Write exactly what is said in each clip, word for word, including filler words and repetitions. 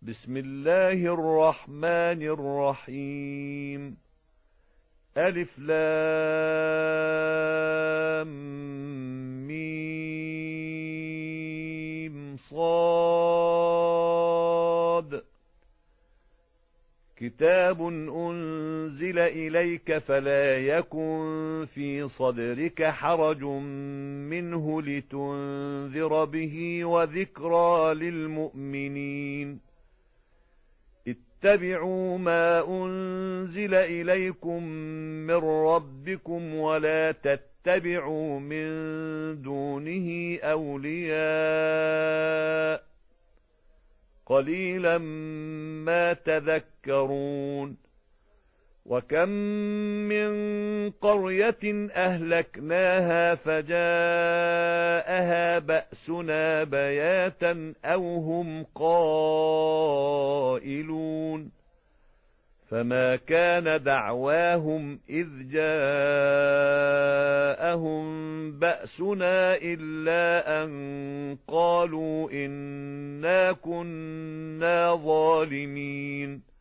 بسم الله الرحمن الرحيم. ألف لام ميم صاد. كتاب أنزل إليك فلا يكن في صدرك حرج منه لتنذر به وذكرى للمؤمنين. اتبعوا ما أنزل إليكم من ربكم ولا تتبعوا من دونه أولياء قليلا ما تذكرون. وكم من قرية أهلكناها فجاءها بأسنا بياتا أو هم قائلون. فما كان دعواهم إذ جاءهم بأسنا إلا أن قالوا إنا كنا ظالمين.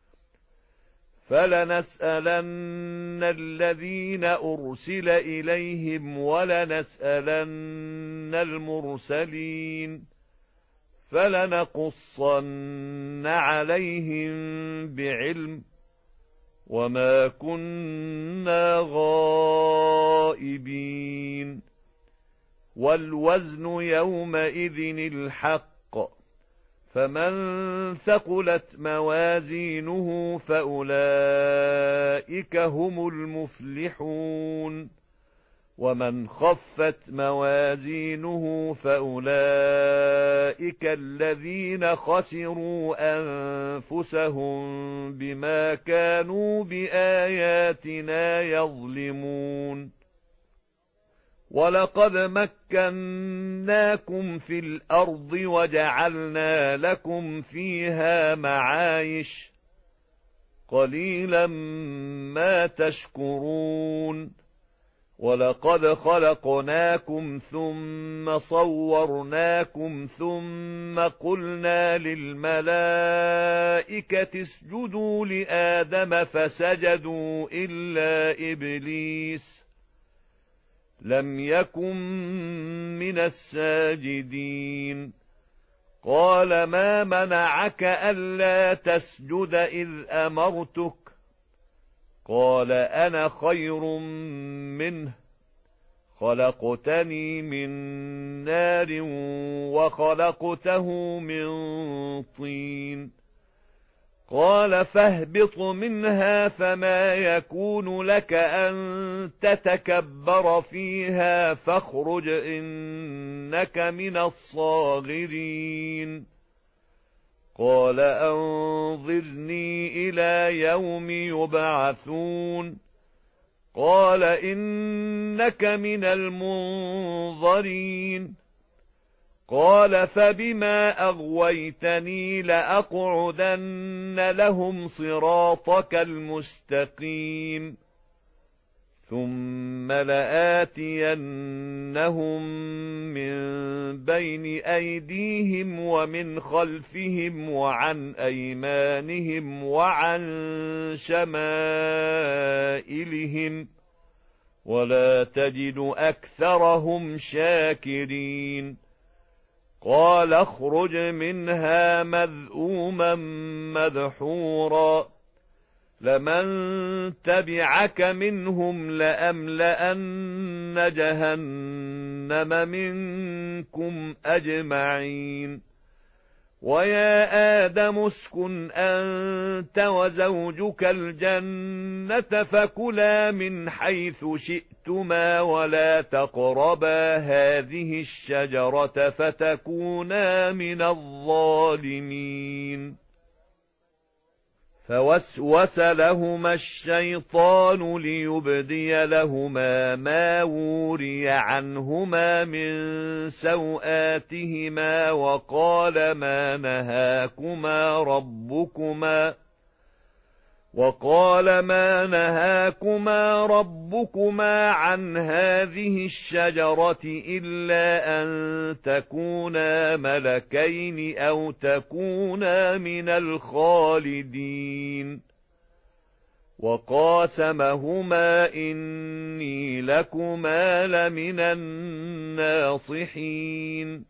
فلنسألن الذين أرسل إليهم ولنسألن المرسلين فلنقصن عليهم بعلم وما كنا غائبين. والوزن يومئذ الحق فمن ثقلت موازينه فأولئك هم المفلحون. ومن خفت موازينه فأولئك الذين خسروا أنفسهم بما كانوا بآياتنا يظلمون. ولقد مكناكم في الأرض وجعلنا لكم فيها معايش قليلا ما تشكرون. ولقد خلقناكم ثم صورناكم ثم قلنا للملائكة اسجدوا لآدم فسجدوا إلا إبليس لم يكن من الساجدين. قال ما منعك ألا تسجد إذ أمرتك؟ قال أنا خير منه خلقتني من نار وخلقته من طين. قال فاهبط منها فما يكون لك أن تتكبر فيها فاخرج إنك من الصاغرين. قال أنظرني إلى يوم يبعثون. قال إنك من المنظرين. قال فبما أغويتني لأقعدن لهم صراطك المستقيم ثم لآتينهم من بين أيديهم ومن خلفهم وعن أيمانهم وعن شمائلهم ولا تجد أكثرهم شاكرين. قال اخرج منها مذءوما مدحورا لمن تبعك منهم لأملأن جهنم منكم أجمعين. ويا آدم اسكن أنت وزوجك الجنة فكلا من حيث شئتما ولا تقربا هذه الشجرة فتكونا من الظالمين. فوسوس لهما الشيطان ليبدي لهما ما وري عنهما من سوآتهما وقال ما نهاكما ربكما وقال ما نهاكما ربكما عن هذه الشجرة إلا أن تكونا ملكين أو تكونا من الخالدين وقاسمهما إني لكما لمن الناصحين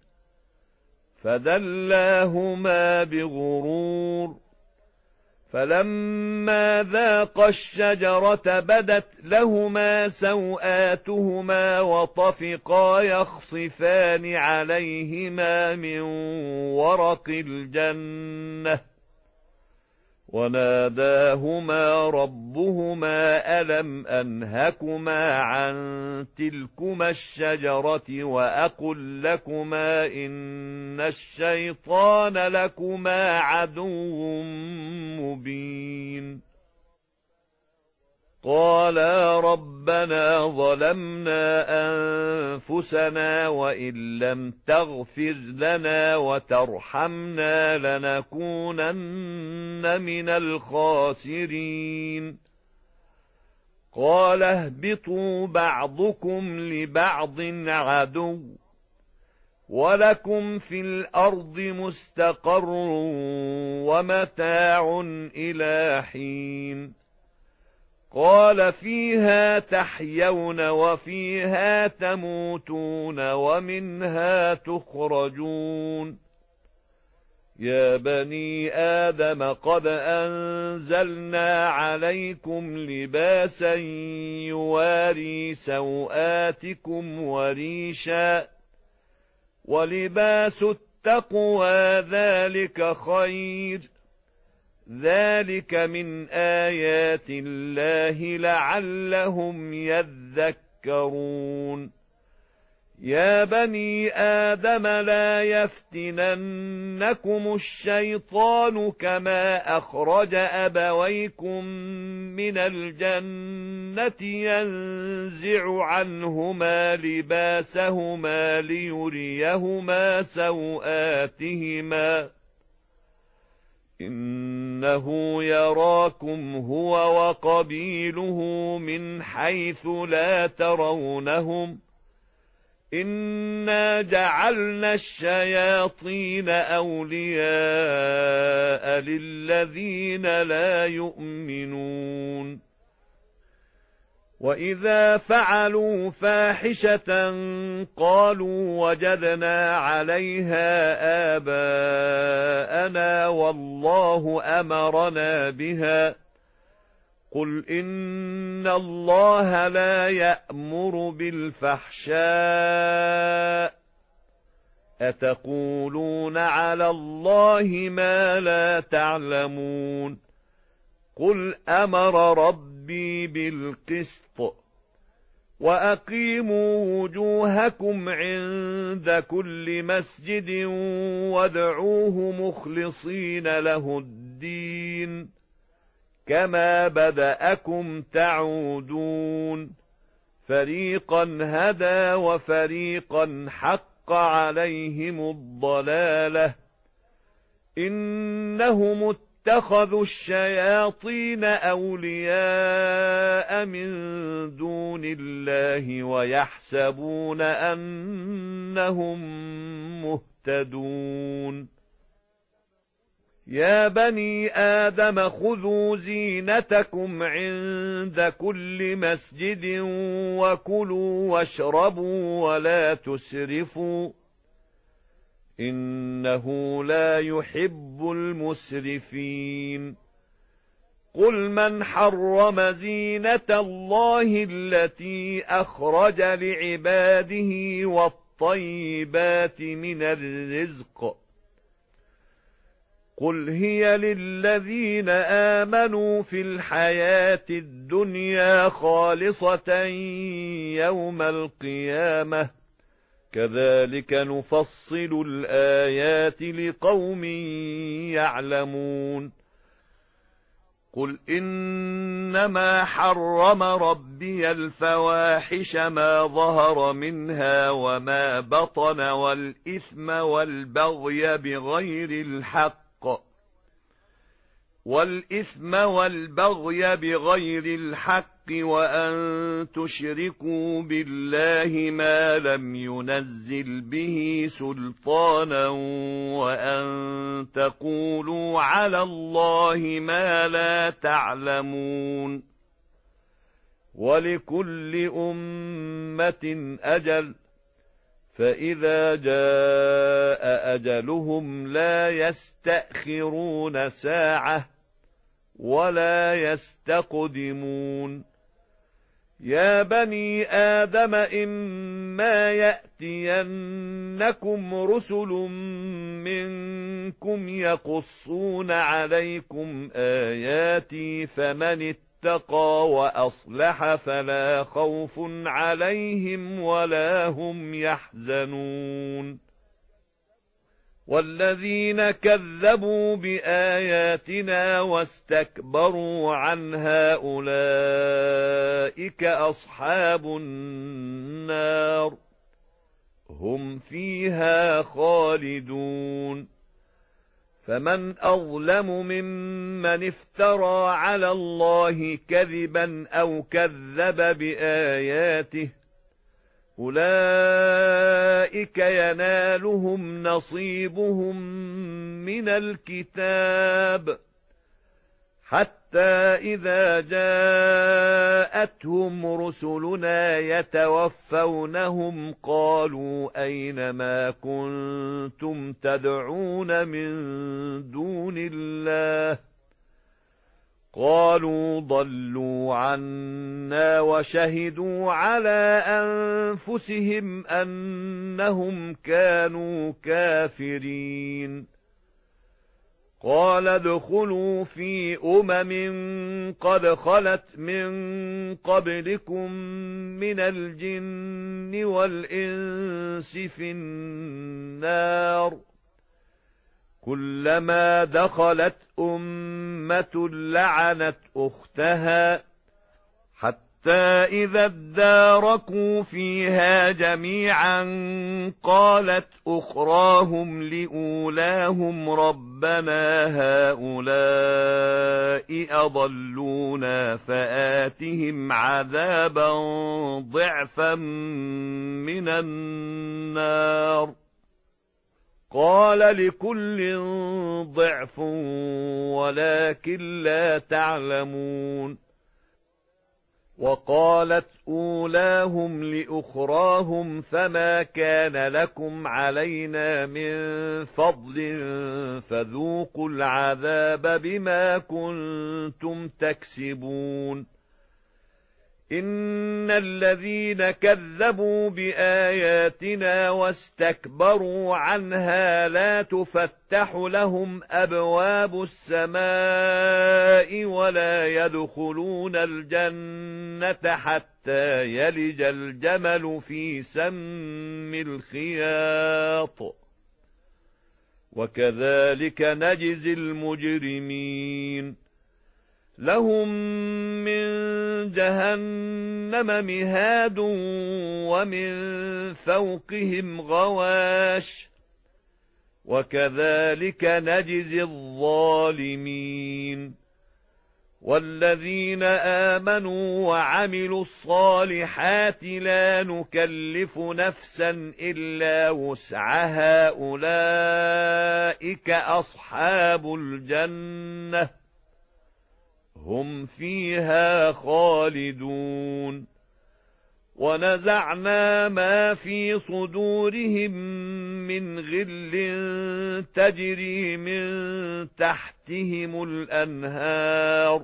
فدلاهما بغرور فلما ذاقا الشجرة بدت لهما سوآتهما وطفقا يخصفان عليهما من ورق الجنة وناداهما ربهما ألم أنهكما عن تلكما الشجرة وأقل لكما إن الشيطان لكما عدو مبين قالا ربنا ظلمنا أنفسنا وإن لم تغفر لنا وترحمنا لنكونن من الخاسرين قال اهبطوا بعضكم لبعض عدو ولكم في الأرض مستقر ومتاع إلى حين قال فيها تحيون وفيها تموتون ومنها تخرجون يا بني آدم قد أنزلنا عليكم لباسا يواري سوآتكم وريشا ولباس التقوى ذلك خير ذلك من آيات الله لعلهم يذكرون يا بني آدم لا يفتننكم الشيطان كما أخرج أبويكم من الجنة ينزع عنهما لباسهما ليريهما سوآتهما إنه يراكم هو وقبيله من حيث لا ترونهم إنا جعلنا الشياطين أولياء للذين لا يؤمنون وإذا فعلوا فاحشة قالوا وجدنا عليها آباءنا والله أمرنا بها قل إن الله لا يأمر بالفحشاء أتقولون على الله ما لا تعلمون قل أمر ربي بالقسط وأقيموا وجوهكم عند كل مسجد وادعوه مخلصين له الدين كما بدأكم تعودون فريقا هدى وفريقا حق عليهم الضلالة إنهم اتخذوا الشياطين أولياء من دون الله ويحسبون أنهم مهتدون يا بني آدم خذوا زينتكم عند كل مسجد وكلوا واشربوا ولا تسرفوا إنه لا يحب المسرفين قل من حرم زينة الله التي أخرج لعباده والطيبات من الرزق قل هي للذين آمنوا في الحياة الدنيا خالصة يوم القيامة كذلك نفصل الآيات لقوم يعلمون قل إنما حرم ربي الفواحش ما ظهر منها وما بطن والإثم والبغي بغير الحق والإثم والبغي بغير الحق وأن تشركوا بالله ما لم ينزل به سلطانا وأن تقولوا على الله ما لا تعلمون ولكل أمة أجل فإذا جاء أجلهم لا يستأخرون ساعة ولا يستقدمون يا بني آدم إما يأتينكم رسل منكم يقصون عليكم آياتي فمن اتقى وأصلح فلا خوف عليهم ولا هم يحزنون والذين كذبوا بآياتنا واستكبروا عنها أولئك أصحاب النار هم فيها خالدون فمن أظلم ممن افترى على الله كذبا أو كذب بآياته أولئك ينالهم نصيبهم من الكتاب حتى إذا جاءتهم رسلنا يتوفونهم قالوا أين ما كنتم تدعون من دون الله قالوا ضلوا عنا وشهدوا على أنفسهم أنهم كانوا كافرين قال ادخلوا في أمم قد خلت من قبلكم من الجن والإنس في النار كلما دخلت أمة لعنت أختها حتى إذا اداركوا فيها جميعا قالت أخراهم لأولاهم ربنا هؤلاء أضلونا فآتهم عذابا ضعفا من النار قال لكل ضعف ولكن لا تعلمون وقالت أولاهم لأخراهم فما كان لكم علينا من فضل فذوقوا العذاب بما كنتم تكسبون إن الذين كذبوا بآياتنا واستكبروا عنها لا تفتح لهم أبواب السماء ولا يدخلون الجنة حتى يلج الجمل في سم الخياط وكذلك نجزي المجرمين لهم من جهنم مهاد ومن فوقهم غواش وكذلك نجزي الظالمين والذين آمنوا وعملوا الصالحات لا نكلف نفسا إلا وسعها أولئك أصحاب الجنة هم فيها خالدون ونزعنا ما في صدورهم من غل تجري من تحتهم الأنهار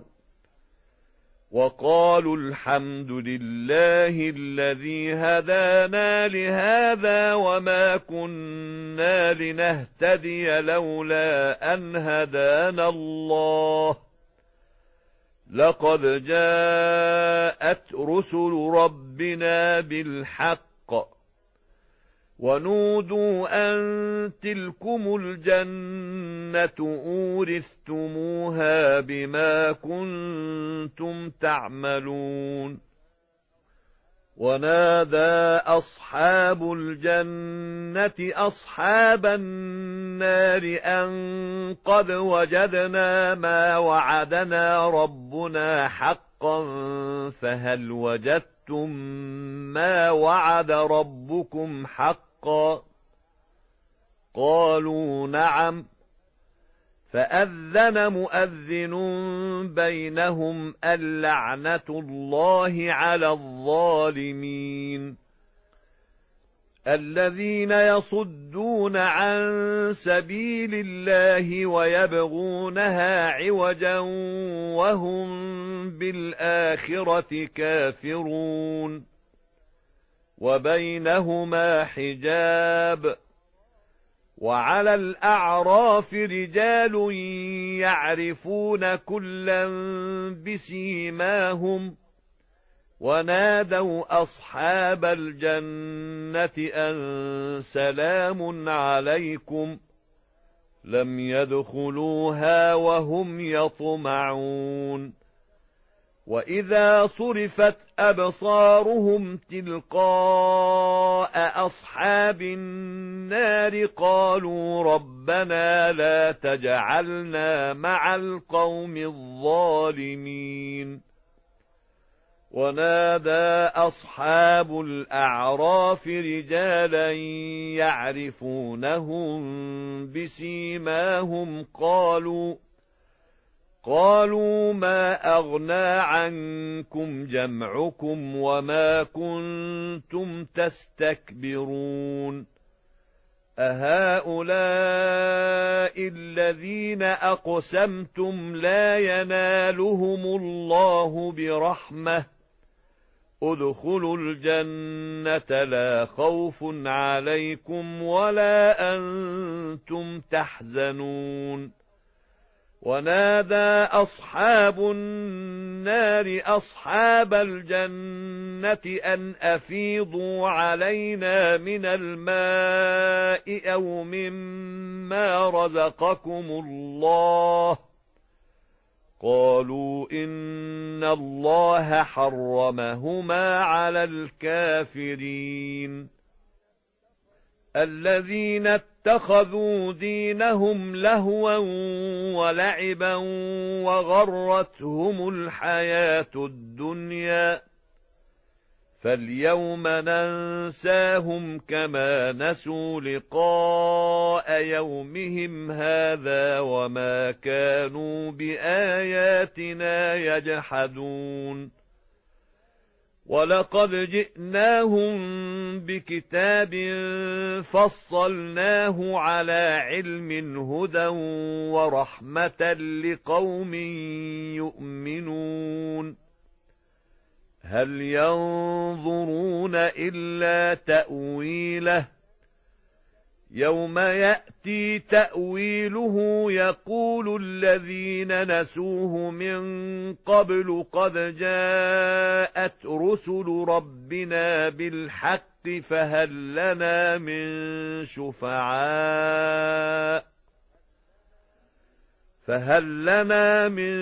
وقالوا الحمد لله الذي هدانا لهذا وما كنا لنهتدي لولا أن هدانا الله لقد جاءت رسل ربنا بالحق ونودوا أن تلكم الجنة أورثتموها بما كنتم تعملون ونادى أصحاب الجنة أصحاب النار أن قد وجدنا ما وعدنا ربنا حقا فهل وجدتم ما وعد ربكم حقا؟ قالوا نعم. فأذن مؤذن بينهم اللعنة الله على الظالمين. الذين يصدون عن سبيل الله ويبغونها عوجا وهم بالآخرة كافرون. وبينهما حجاب. وعلى الأعراف رجال يعرفون كلا بسيماهم ونادوا أصحاب الجنة أن سلام عليكم لم يدخلوها وهم يطمعون. وإذا صرفت أبصارهم تلقاء أصحاب النار قالوا ربنا لا تجعلنا مع القوم الظالمين. ونادى أصحاب الأعراف رجالا يعرفونهم بسيماهم قالوا قالوا ما أغنى عنكم جمعكم وما كنتم تستكبرون أهؤلاء الذين أقسمتم لا ينالهم الله برحمة ادخلوا الجنة لا خوف عليكم ولا أنتم تحزنون. ونادى أصحاب النار أصحاب الجنة أن أفيضوا علينا من الماء أو مما رزقكم الله قالوا إن الله حرمهما على الكافرين. الذين اتخذوا دينهم لهوا ولعبا وغرتهم الحياة الدنيا فاليوم ننساهم كما نسوا لقاء يومهم هذا وما كانوا بآياتنا يجحدون. ولقد جئناهم بكتاب فصلناه على علم هدى ورحمة لقوم يؤمنون. هل ينظرون إلا تأويله يوم يأتي تأويله يقول الذين نسوه من قبل قد جاءت رسل ربنا بالحق فهل لنا من شفعاء فهل لنا من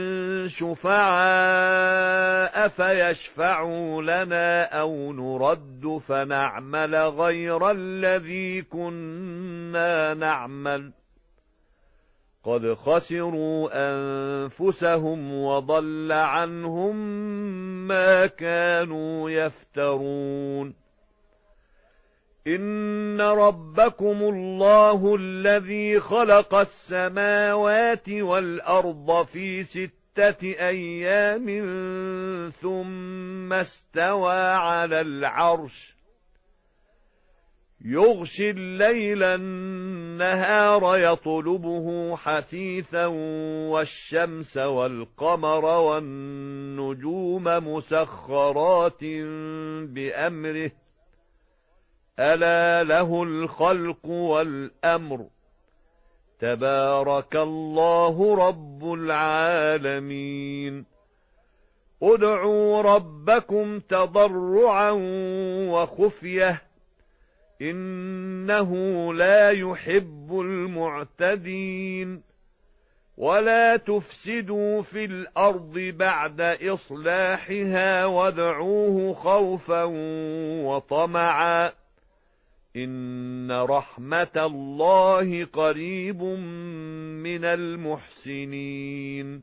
شفعاء فيشفعوا لنا أو نرد فنعمل غير الذي كنا نعمل قد خسروا أنفسهم وضل عنهم ما كانوا يفترون. إن ربكم الله الذي خلق السماوات والأرض في ستة أيام ثم استوى على العرش يغشي الليل النهار يطلبه حثيثا والشمس والقمر والنجوم مسخرات بأمره ألا له الخلق والأمر تبارك الله رب العالمين. ادعوا ربكم تضرعا وخفية إنه لا يحب المعتدين. ولا تفسدوا في الأرض بعد إصلاحها وادعوه خوفا وطمعا إن رحمة الله قريب من المحسنين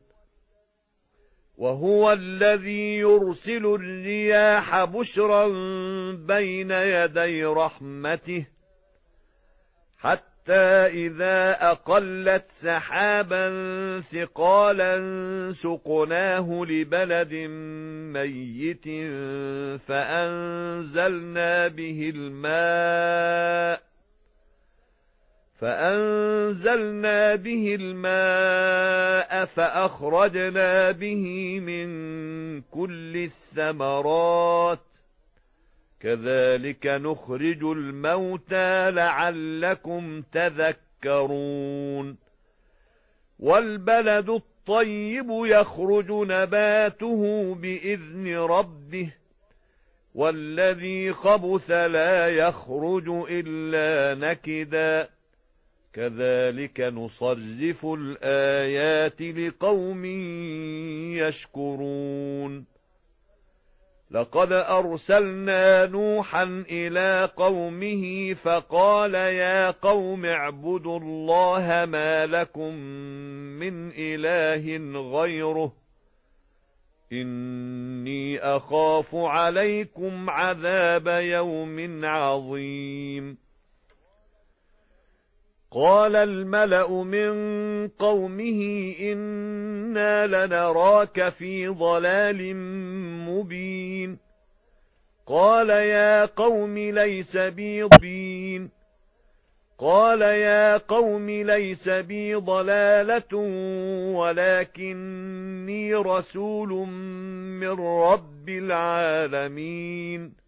وهو الذي يرسل الرياح بشرا بين يدي رحمته حتى إذا أقلت سحابا ثقالا سقناه لبلد ميت فأنزلنا به الماء فأنزلنا به الماء فأخرجنا به من كل الثمرات كذلك نخرج الموتى لعلكم تذكرون والبلد الطيب يخرج نباته بإذن ربه والذي خبث لا يخرج إلا نكدا كذلك نصرف الآيات لقوم يشكرون لقد أرسلنا نوحا إلى قومه فقال يا قوم اعبدوا الله ما لكم من إله غيره إني أخاف عليكم عذاب يوم عظيم قال الملأ من قومه إنا لنراك في ضلال مبين قال يا قوم ليس بي ضبين قال يا قوم ليس بي ضلالة ولكني رسول من رب العالمين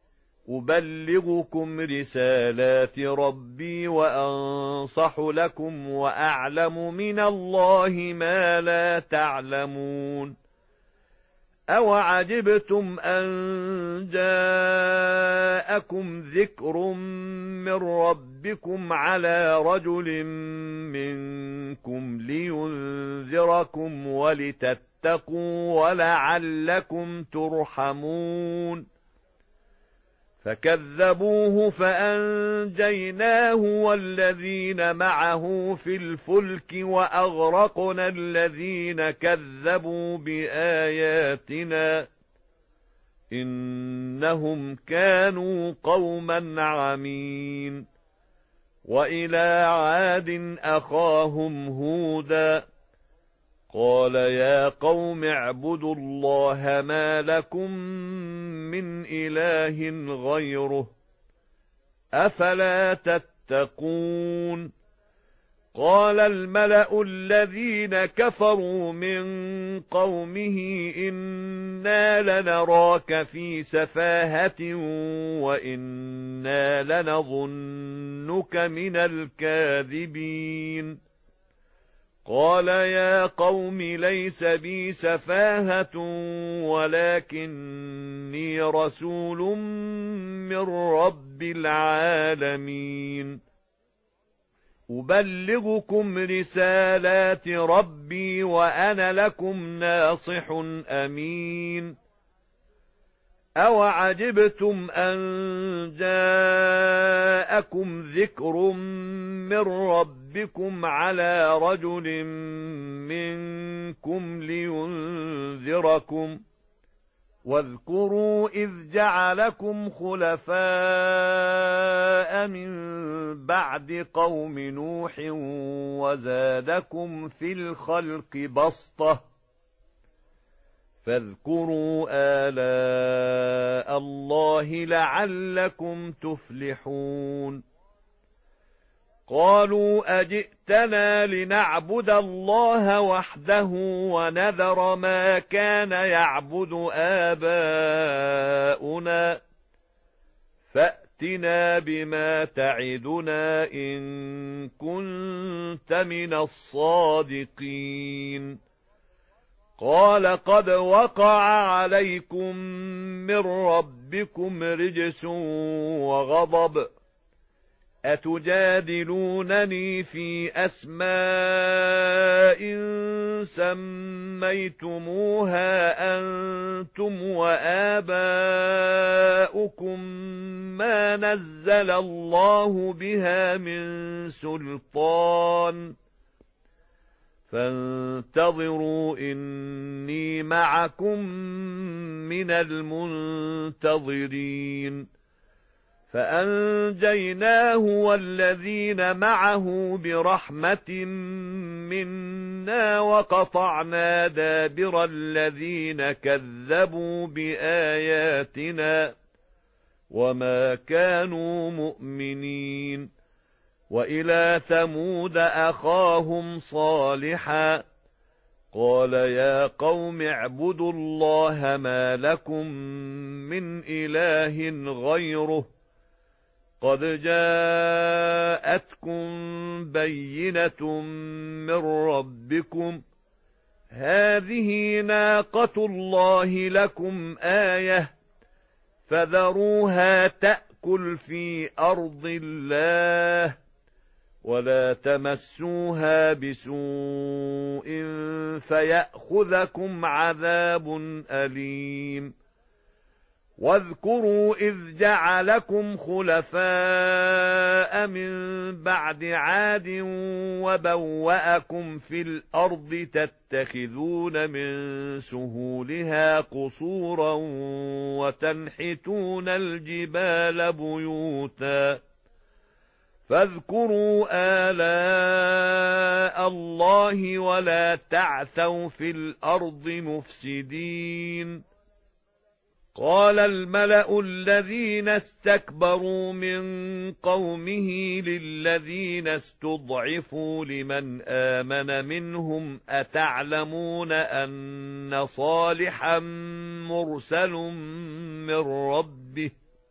أبلغكم رسالات ربي وأنصح لكم وأعلم من الله ما لا تعلمون أوعجبتم أن جاءكم ذكر من ربكم على رجل منكم لينذركم ولتتقوا ولعلكم ترحمون فكذبوه فأنجيناه والذين معه في الفلك وأغرقنا الذين كذبوا بآياتنا إنهم كانوا قوما عمين وإلى عاد أخاهم هودا قال يا قوم اعبدوا الله ما لكم من إله غيره أفلا تتقون قال الملأ الذين كفروا من قومه إنا لنراك في سفاهة وإنا لنظنك من الكاذبين قال يا قوم ليس بي سفاهة ولكني رسول من رب العالمين أبلغكم رسالات ربي وأنا لكم ناصح أمين أوعجبتم أن جاءكم ذكر من ربكم على رجل منكم لينذركم واذكروا إذ جعلكم خلفاء من بعد قوم نوح وزادكم في الخلق بسطة فاذكروا آلاء الله لعلكم تفلحون قالوا أجئتنا لنعبد الله وحده ونذر ما كان يعبد آباؤنا فأتنا بما تعدنا إن كنت من الصادقين قال قد وقع عليكم من ربكم رجس وغضب أتجادلونني في أسماء سميتموها أنتم وآباؤكم ما نزل الله بها من سلطان فانتظروا إني معكم من المنتظرين. فأنجيناه والذين معه برحمة منا وقطعنا دابر الذين كذبوا بآياتنا وما كانوا مؤمنين. وإلى ثمود أخاهم صالحا قال يا قوم اعبدوا الله ما لكم من إله غيره قد جاءتكم بينة من ربكم هذه ناقة الله لكم آية فذروها تأكل في أرض الله ولا تمسوها بسوء فيأخذكم عذاب أليم. واذكروا إذ جعلكم خلفاء من بعد عاد وبوأكم في الأرض تتخذون من سهولها قصورا وتنحتون الجبال بيوتا فاذكروا آلاء الله ولا تعثوا في الأرض مفسدين. قال الملأ الذين استكبروا من قومه للذين استضعفوا لمن آمن منهم أتعلمون أن صالحا مرسل من ربه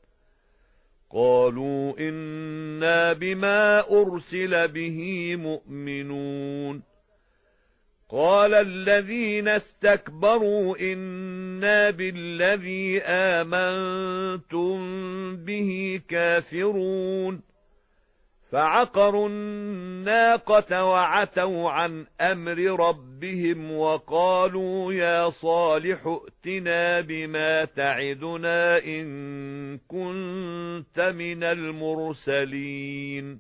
قالوا إنا بما أرسل به مؤمنون. قال الذين استكبروا إنا بالذي آمنتم به كافرون فعقروا الناقة وعتوا عن أمر ربهم وقالوا يا صالح ائتنا بما تعدنا إن كنت من المرسلين.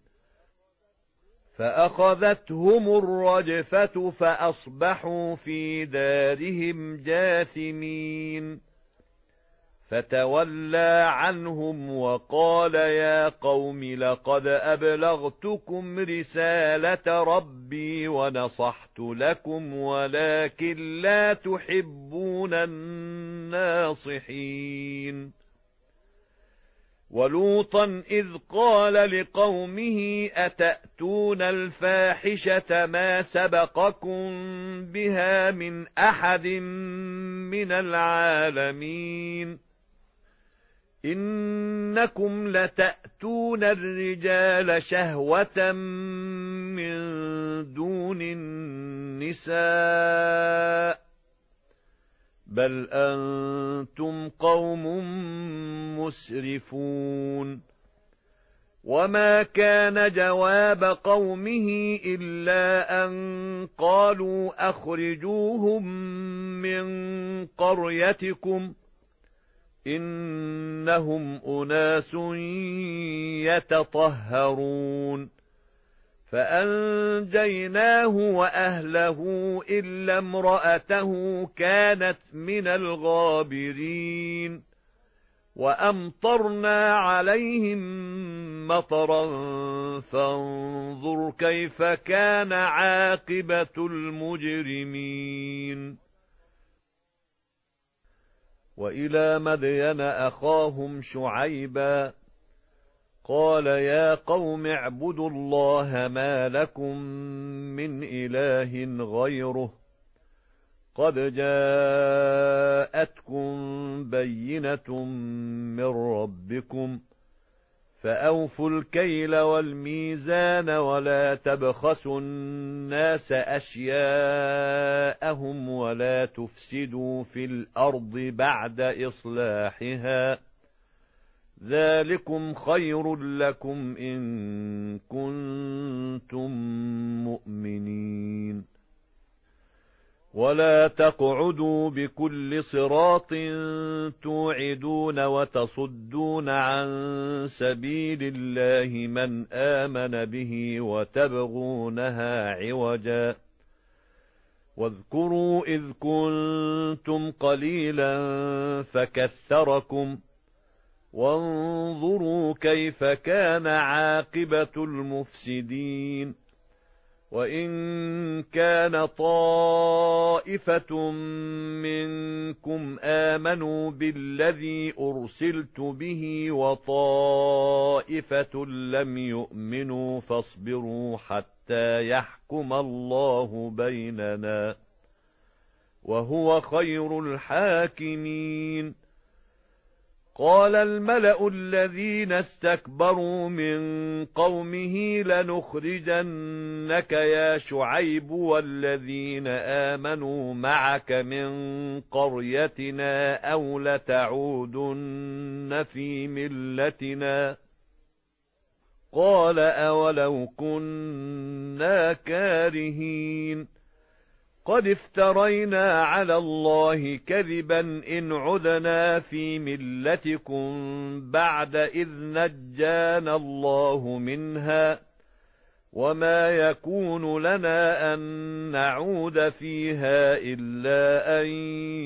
فأخذتهم الرجفة فأصبحوا في دارهم جاثمين. فتولى عنهم وقال يا قوم لقد أبلغتكم رسالة ربي ونصحت لكم ولكن لا تحبون الناصحين. ولوطا إذ قال لقومه أتأتون الفاحشة ما سبقكم بها من أحد من العالمين إنكم لتأتون الرجال شهوة من دون النساء بل أنتم قوم مسرفون. وما كان جواب قومه إلا أن قالوا أخرجوهم من قريتكم إنهم أناس يتطهرون. فأنجيناه وأهله إلا امرأته كانت من الغابرين. وأمطرنا عليهم مطرا فانظر كيف كان عاقبة المجرمين. وإلى مدين أخاهم شعيبا قال يا قوم اعبدوا الله ما لكم من إله غيره قد جاءتكم بينة من ربكم فأوفوا الكيل والميزان ولا تبخسوا الناس أشياءهم ولا تفسدوا في الأرض بعد إصلاحها ذلكم خير لكم إن كنتم مؤمنين. ولا تقعدوا بكل صراط توعدون وتصدون عن سبيل الله من آمن به وتبغونها عوجا. واذكروا إذ كنتم قليلا فكثركم وانظروا كيف كان عاقبة المفسدين. وإن كان طائفة منكم آمنوا بالذي أرسلت به وطائفة لم يؤمنوا فاصبروا حتى يحكم الله بيننا وهو خير الحاكمين. قال الملأ الذين استكبروا من قومه لنخرجنك يا شعيب والذين آمنوا معك من قريتنا أو لتعودن في ملتنا. قال أولو كنا كارهين قد افترينا على الله كذبا إن عدنا في ملتكم بعد إذ نجانا الله منها وما يكون لنا أن نعود فيها إلا أن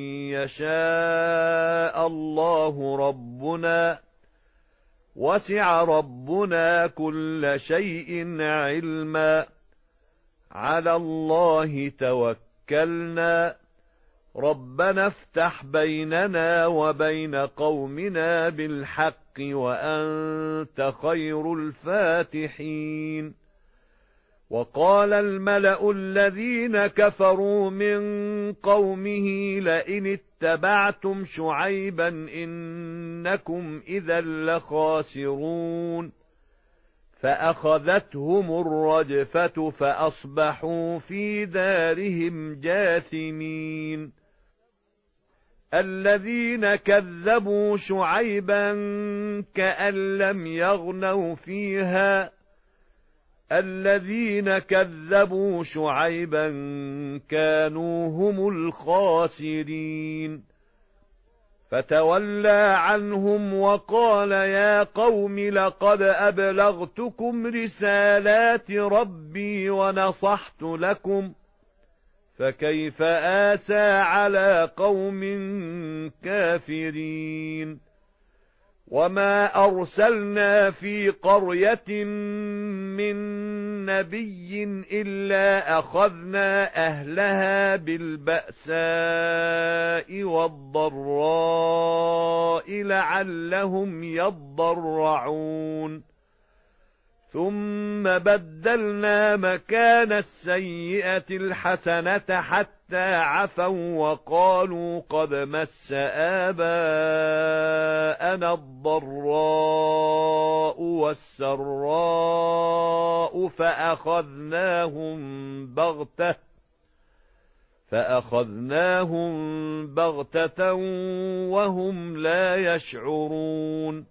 يشاء الله ربنا وسع ربنا كل شيء علما على الله توكلنا توكلنا ربنا افتح بيننا وبين قومنا بالحق وأنت خير الفاتحين. وقال الملأ الذين كفروا من قومه لئن اتبعتم شعيبا إنكم إذا لخاسرون. فأخذتهم الرجفة فأصبحوا في دارهم جاثمين. الذين كذبوا شعيبا كأن لم يغنوا فيها الذين كذبوا شعيبا كانوا هم الخاسرين. فتولى عنهم وقال يا قوم لقد أبلغتكم رسالات ربي ونصحت لكم فكيف آسى على قوم كافرين. وما أرسلنا في قرية من نبي إلا أخذنا أهلها بالبأساء والضراء لعلهم يضرعون. ثم بدلنا مكان السيئة الحسنة حتى عفوا وقالوا قد مس آباءنا الضراء والسراء فأخذناهم بغتة فأخذناهم بغتة وهم لا يشعرون.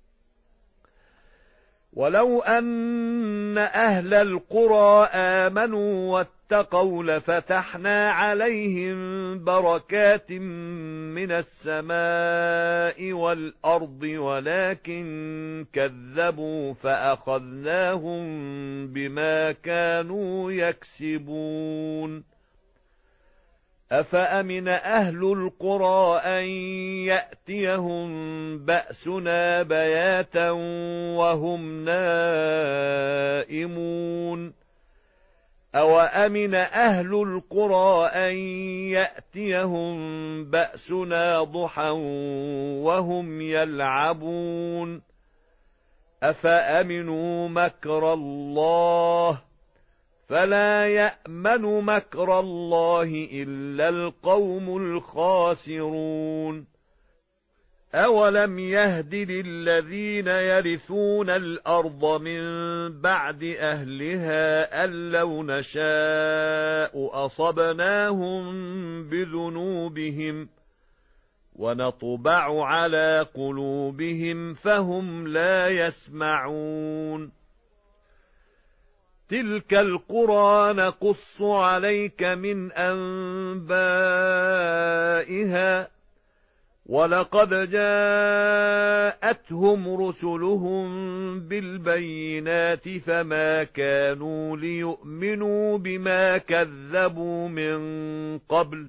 ولو أن أهل القرى آمنوا واتقوا لفتحنا عليهم بركات من السماء والأرض ولكن كذبوا فأخذناهم بما كانوا يكسبون. أفأمن أهل القرى أن يأتيهم بأسنا بياتا وهم نائمون أوأمن أهل القرى أن يأتيهم بأسنا ضحى وهم يلعبون أفأمنوا مكر الله فلا يأمن مكر الله إلا القوم الخاسرون. أولم يهد للذين يرثون الأرض من بعد أهلها أن لو نشاء أصبناهم بذنوبهم ونطبع على قلوبهم فهم لا يسمعون تلك القرى نقص عليك من أنبائها ولقد جاءتهم رسلهم بالبينات فما كانوا ليؤمنوا بما كذبوا من قبل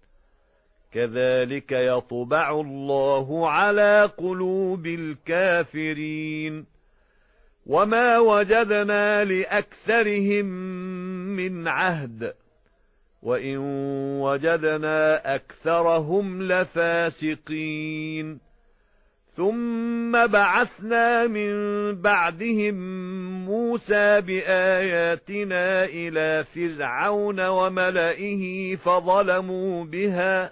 كذلك يطبع الله على قلوب الكافرين وما وجدنا لأكثرهم من عهد وإن وجدنا أكثرهم لفاسقين ثم بعثنا من بعدهم موسى بآياتنا إلى فرعون وملئه فظلموا بها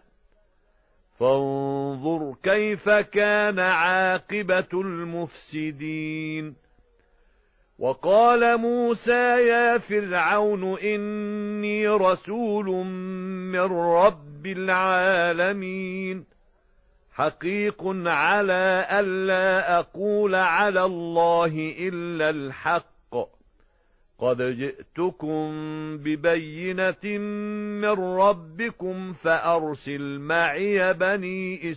فانظر كيف كان عاقبة المفسدين وقال موسى يا فرعون إني رسول من رب العالمين حقيق على ألا أقول على الله إلا الحق قد جئتكم ببينة من ربكم فأرسل معي بني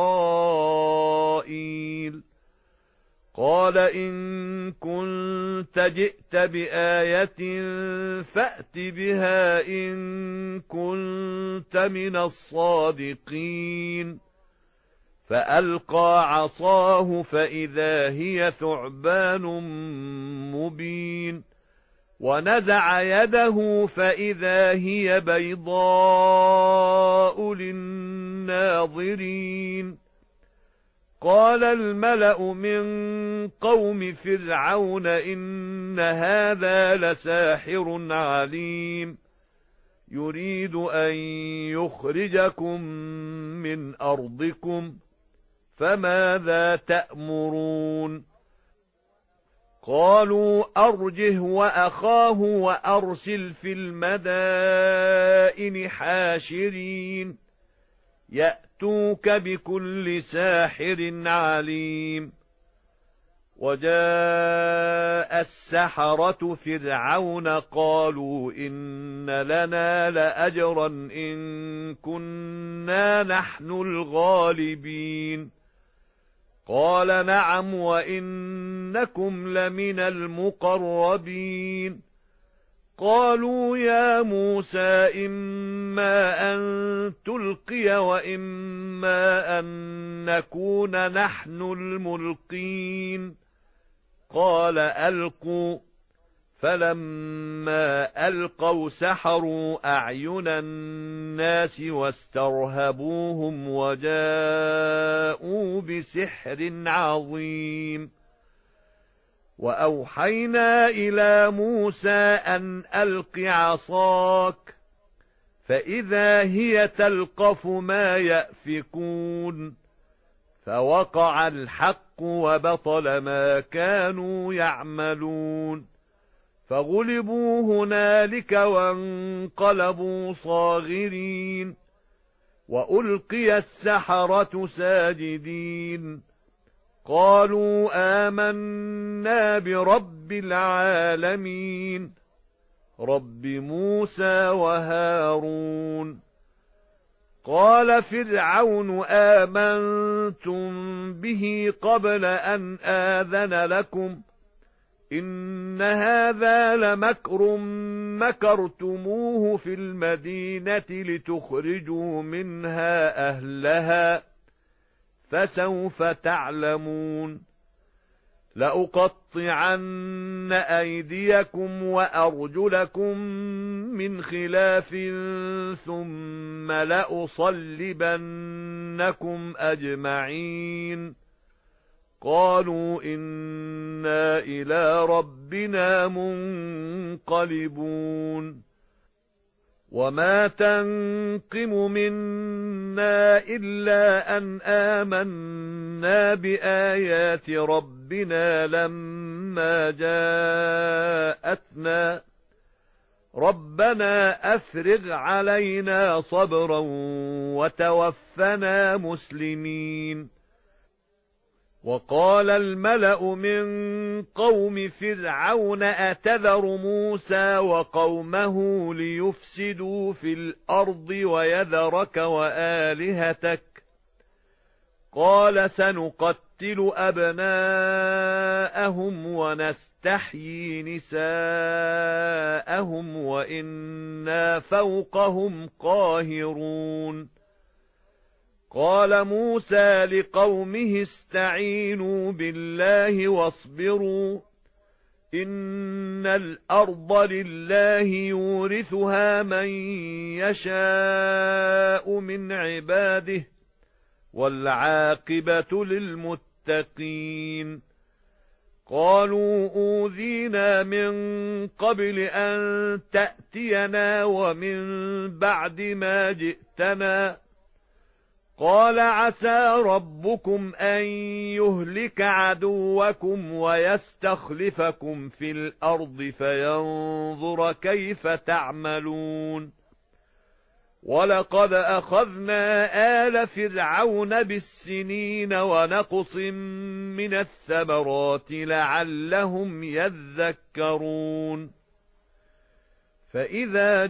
إسرائيل قال إن كنت جئت بآية فأت بها إن كنت من الصادقين فألقى عصاه فإذا هي ثعبان مبين ونزع يده فإذا هي بيضاء للناظرين قال الملأ من قوم فرعون إن هذا لساحر عليم يريد أن يخرجكم من أرضكم فماذا تأمرون قالوا أرجه وأخاه وأرسل في المدائن حاشرين يأتوك بكل ساحر عليم وجاء السحرة فرعون قالوا إن لنا لأجرا إن كنا نحن الغالبين قال نعم وإنكم لمن المقربين قالوا يا موسى إما أن تلقي وإما أن نكون نحن الملقين قال ألقوا فلما ألقوا سحروا أعين الناس واسترهبوهم وجاءوا بسحر عظيم وأوحينا إلى موسى أن ألق عصاك فإذا هي تلقف ما يأفكون فوقع الحق وبطل ما كانوا يعملون فغلبوا هنالك وانقلبوا صاغرين وألقي السحرة ساجدين قالوا آمنا برب العالمين رب موسى وهارون قال فرعون آمنتم به قبل أن آذن لكم إن هذا لمكر مكرتموه في المدينة لتخرجوا منها أهلها فسوف تعلمون لأقطعن أيديكم وأرجلكم من خلاف ثم لأصلبنكم أجمعين قالوا إنا إلى ربنا منقلبون وما تنقم منا إلا أن آمنا بآيات ربنا لما جاءتنا ربنا أفرغ علينا صبرا وتوفنا مسلمين. وقال الملأ من قوم فرعون أتذر موسى وقومه ليفسدوا في الأرض ويذرك وآلهتك؟ قال سنقتل أبناءهم ونستحيي نساءهم وإنا فوقهم قاهرون. قال موسى لقومه استعينوا بالله واصبروا إن الأرض لله يورثها من يشاء من عباده والعاقبة للمتقين. قالوا أوذينا من قبل أن تأتينا ومن بعد ما جئتنا. قال عسى ربكم أن يهلك عدوكم ويستخلفكم في الأرض فينظر كيف تعملون. ولقد أخذنا آل فرعون بالسنين ونقص من الثمرات لعلهم يذكرون. فإذا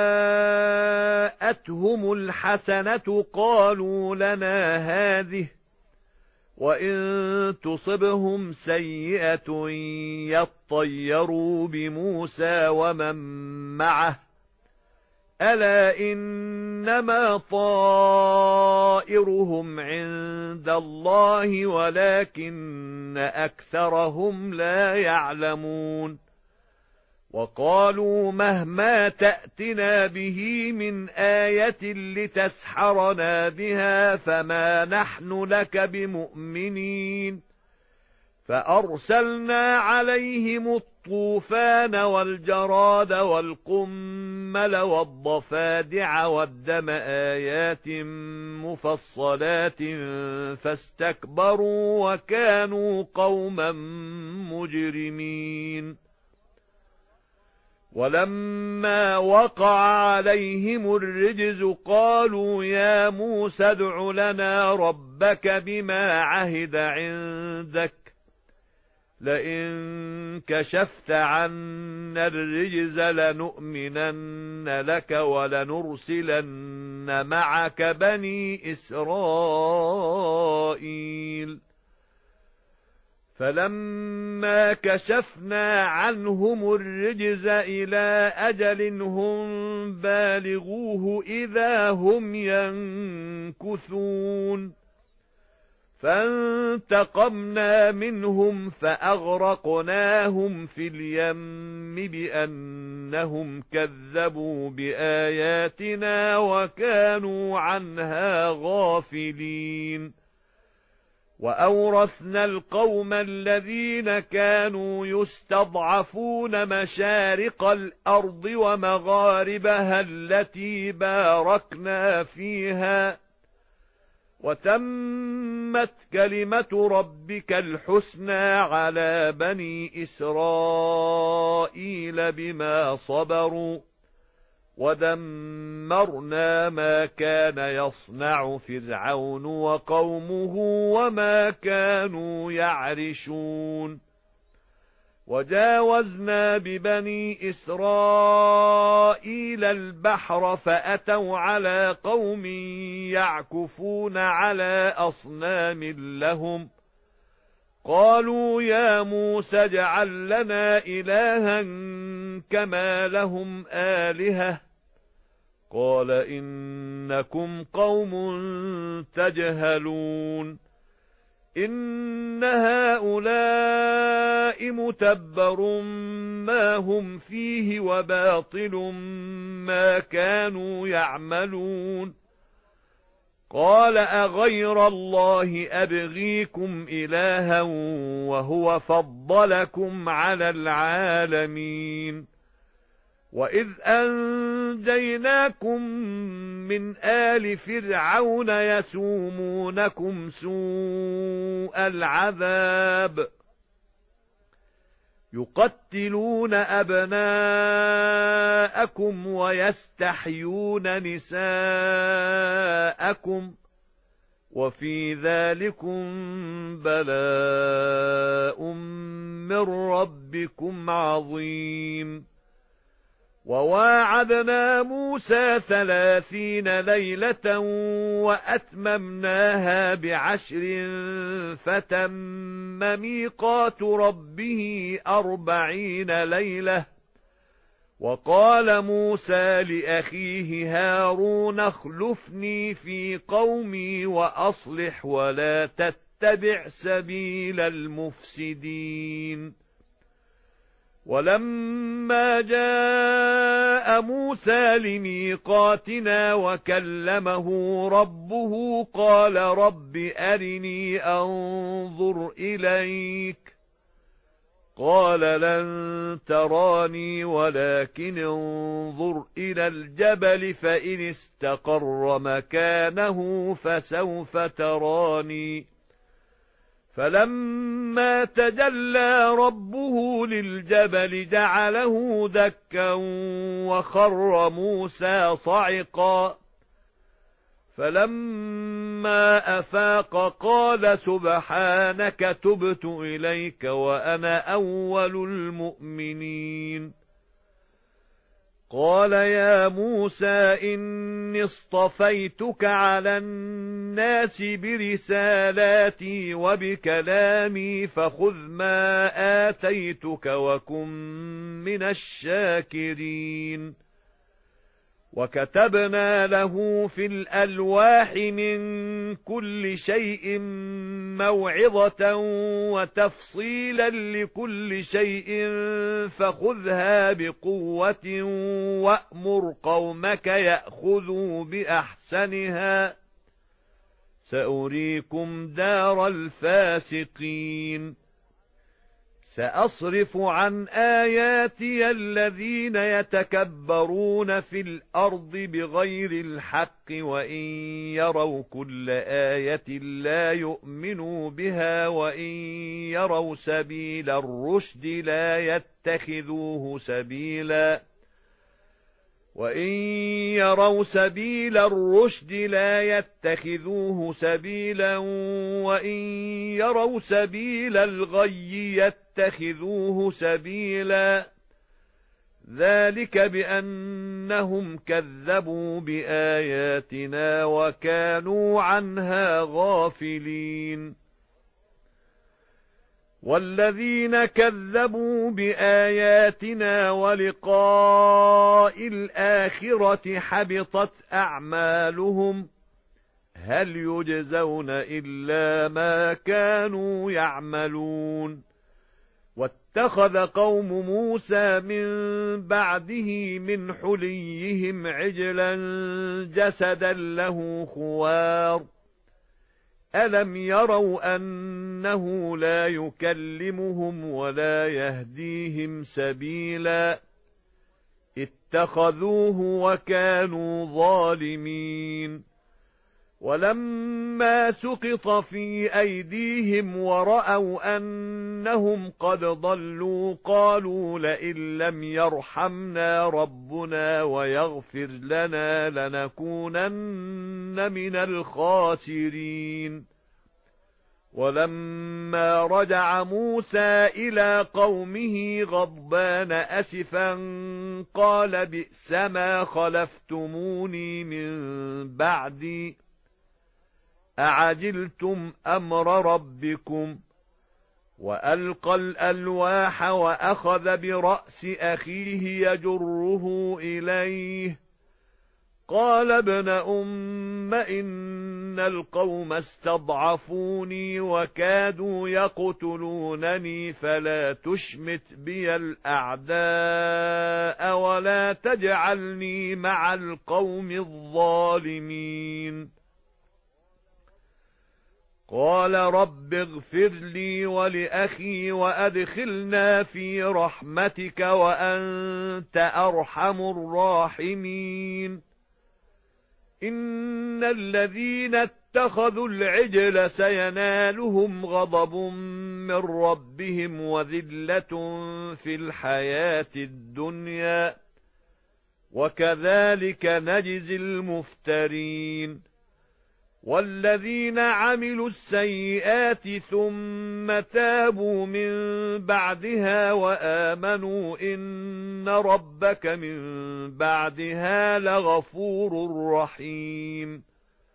جاءتهم الحسنة قالوا لنا هذه وإن تصبهم سيئة يطيروا بموسى ومن معه ألا إنما طائرهم عند الله ولكن أكثرهم لا يعلمون. وقالوا مهما تأتنا به من آية لتسحرنا بها فما نحن لك بمؤمنين. فأرسلنا عليهم الطوفان والجراد والقمل والضفادع والدم آيات مفصلات فاستكبروا وكانوا قوما مجرمين. ولما وقع عليهم الرجز قالوا يا موسى ادع لنا ربك بما عهد عندك لئن كشفت عنا الرجز لنؤمنن لك ولنرسلن معك بني إسرائيل. فلما كشفنا عنهم الرجز إلى أجل هم بالغوه إذا هم ينكثون. فانتقمنا منهم فأغرقناهم في اليم بأنهم كذبوا بآياتنا وكانوا عنها غافلين. وأورثنا القوم الذين كانوا يستضعفون مشارق الأرض ومغاربها التي باركنا فيها وتمت كلمة ربك الحسنى على بني إسرائيل بما صبروا ودمرنا ما كان يصنع فرعون وقومه وما كانوا يعرشون. وجاوزنا ببني إسرائيل البحر فأتوا على قوم يعكفون على أصنام لهم قالوا يا موسى اجعل لنا إلها كما لهم آلهة قال إنكم قوم تجهلون. إن هؤلاء متبر ما هم فيه وباطل ما كانوا يعملون. قال أغير الله أبغيكم إلها وهو فضلكم على العالمين. وإذ أنجيناكم من آل فرعون يسومونكم سوء العذاب يقتلون أبناءكم ويستحيون نساءكم وفي ذلكم بلاء من ربكم عظيم. وواعدنا موسى ثلاثين ليلة وأتممناها بعشر فتم ميقات ربه أربعين ليلة. وقال موسى لأخيه هارون اخلفني في قومي وأصلح ولا تتبع سبيل المفسدين. ولما جاء موسى لميقاتنا وكلمه ربه قال رب أرني أنظر إليك قال لن تراني ولكن انظر إلى الجبل فإن استقر مكانه فسوف تراني. فلما تجلى ربه للجبل جعله دكا وخر موسى صعقا. فلما أفاق قال سبحانك تبت إليك وأنا أول المؤمنين. قال يا موسى إني اصطفيتك على الناس برسالاتي وبكلامي فخذ ما آتيتك وكن من الشاكرين. وكتبنا له في الألواح من كل شيء موعظة وتفصيلا لكل شيء فخذها بقوة وأمر قومك يأخذوا بأحسنها سأريكم دار الفاسقين. سأصرف عن آياتي الذين يتكبرون في الأرض بغير الحق وإن يروا كل آية لا يؤمنوا بها وإن يروا سبيل الرشد لا يتخذوه سبيلا وإن يروا سبيل الرشد لا يتخذوه سبيلا وإن يروا سبيل الغي يتخذوه سبيلا. ذلك بأنهم كذبوا بآياتنا وكانوا عنها غافلين. والذين كذبوا بآياتنا ولقاء الآخرة حبطت أعمالهم هل يجزون إلا ما كانوا يعملون. واتخذ قوم موسى من بعده من حليهم عجلا جسدا له خوار ألم يروا أنه لا يكلمهم ولا يهديهم سبيلا اتخذوه وكانوا ظالمين. ولما سقط في أيديهم ورأوا أنهم قد ضلوا قالوا لئن لم يرحمنا ربنا ويغفر لنا لنكونن من الخاسرين. ولما رجع موسى إلى قومه غضبان أسفا قال بئس ما خلفتموني من بعدي أعجلتم أمر ربكم. وألقى الألواح وأخذ برأس أخيه يجره إليه قال ابن أم إن القوم استضعفوني وكادوا يقتلونني فلا تشمت بي الأعداء ولا تجعلني مع القوم الظالمين. قال رب اغفر لي ولأخي وأدخلنا في رحمتك وأنت أرحم الراحمين. إن الذين اتخذوا العجل سينالهم غضب من ربهم وذلة في الحياة الدنيا وكذلك نجزي المفترين والذين عملوا السيئات ثم تابوا من بعدها وآمنوا إن ربك من بعدها لغفور رحيم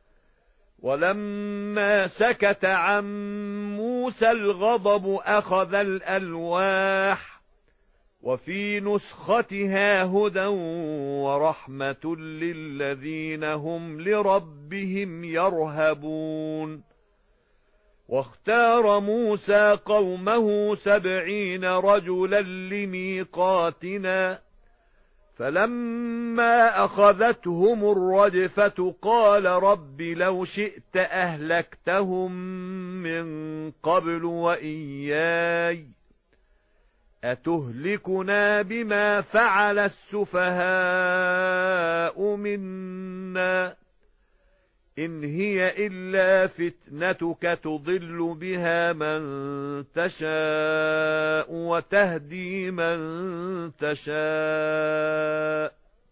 ولما سكت عن موسى الغضب أخذ الألواح وفي نسختها هدى ورحمة للذين هم لربهم يرهبون واختار موسى قومه سبعين رجلا لميقاتنا فلما أخذتهم الرجفة قال رب لو شئت أهلكتهم من قبل وإياي أتهلكنا بما فعل السفهاء منا إن هي إلا فتنتك تضل بها من تشاء وتهدي من تشاء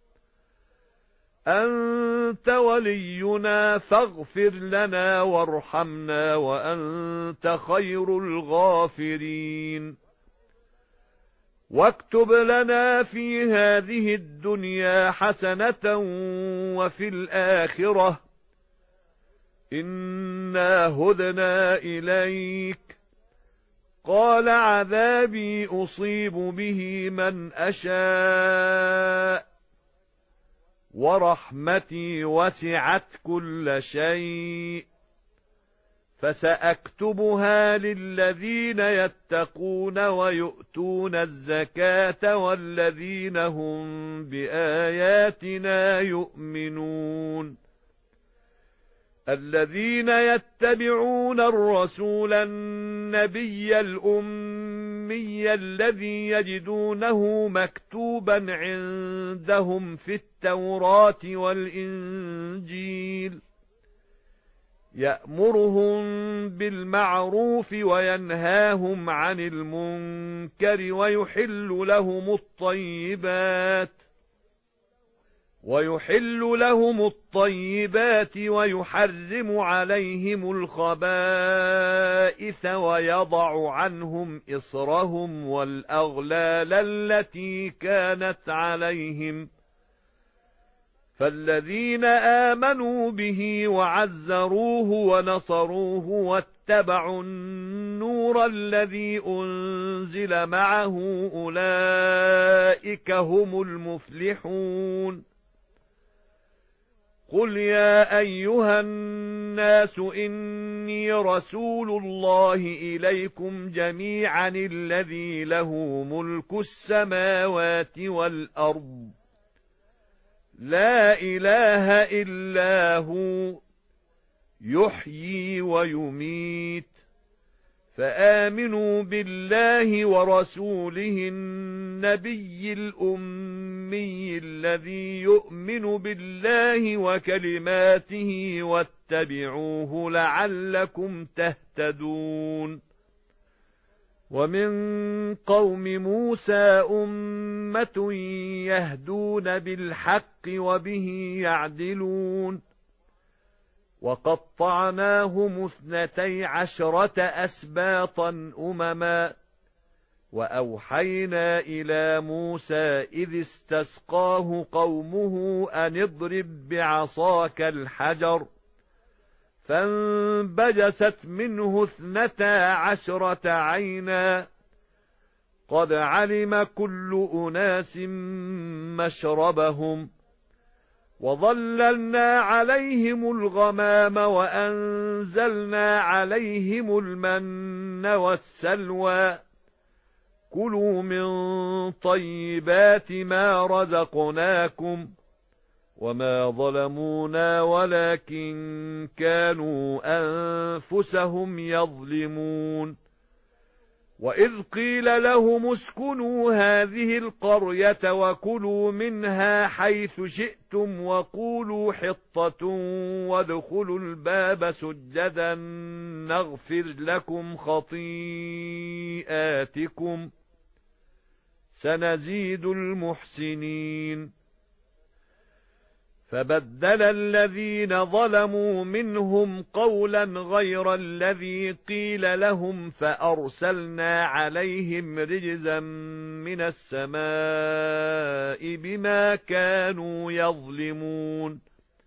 أنت ولينا فاغفر لنا وارحمنا وأنت خير الغافرين واكتب لنا في هذه الدنيا حسنة وفي الآخرة إنا هدنا إليك قال عذابي أصيب به من أشاء ورحمتي وسعت كل شيء فسأكتبها للذين يتقون ويؤتون الزكاة والذين هم بآياتنا يؤمنون الذين يتبعون الرسول النبي الأمي الذي يجدونه مكتوبا عندهم في التوراة والإنجيل يأمرهم بالمعروف وينهاهم عن المنكر ويحل لهم الطيبات ويحل لهم الطيبات ويحرم عليهم الخبائث ويضع عنهم إصرهم والأغلال التي كانت عليهم فالذين آمنوا به وعزروه ونصروه واتبعوا النور الذي أنزل معه أولئك هم المفلحون قل يا أيها الناس إني رسول الله إليكم جميعا الذي له ملك السماوات والأرض لا إله إلا هو يحيي ويميت فآمنوا بالله ورسوله النبي الأمي الذي يؤمن بالله وكلماته واتبعوه لعلكم تهتدون ومن قوم موسى أمة يهدون بالحق وبه يعدلون وقطعناهم اثنتي عشرة أسباطا أمما وأوحينا إلى موسى إذ استسقاه قومه أن اضرب بعصاك الحجر فانبجست منه اثنتا عشرة عينا قد علم كل أناس مشربهم وظللنا عليهم الغمام وأنزلنا عليهم المن والسلوى كلوا من طيبات ما رزقناكم وما ظلمونا ولكن كانوا أنفسهم يظلمون وإذ قيل لهم اسكنوا هذه القرية وكلوا منها حيث شئتم وقولوا حطة وادخلوا الباب سجدا نغفر لكم خطيئاتكم سنزيد المحسنين فبدل الذين ظلموا منهم قولا غير الذي قيل لهم فأرسلنا عليهم رجزا من السماء بما كانوا يظلمون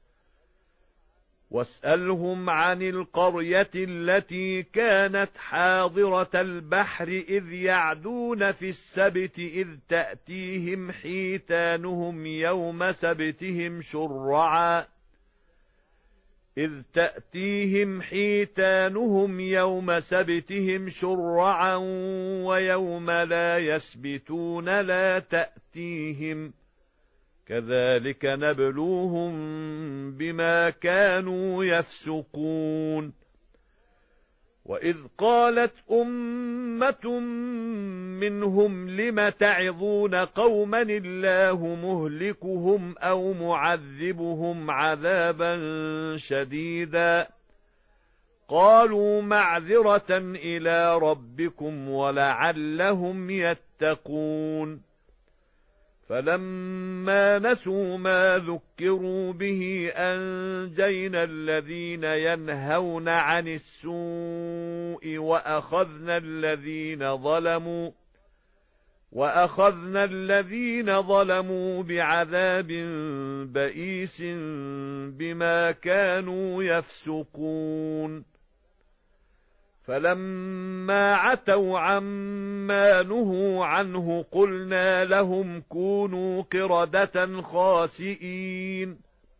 واسألهم عن القرية التي كانت حاضرة البحر إذ يعدون في السبت إذ تأتيهم حيتانهم يوم سبتهم شرعا إذ تأتيهم حيتانهم يوم سبتهم شرعا ويوم لا يسبتون لا تأتيهم كذلك نبلوهم بما كانوا يفسقون وإذ قالت أمة منهم لم تعظون قوما الله مهلكهم أو معذبهم عذابا شديدا قالوا معذرة إلى ربكم ولعلهم يتقون فلما نسوا ما ذكروا به أنجينا الذين ينهون عن السوء وأخذنا الذين ظلموا وأخذنا الذين ظلموا بعذاب بئيس بما كانوا يفسقون فلما عتوا عما نهوا عنه قلنا لهم كونوا قردة خاسئين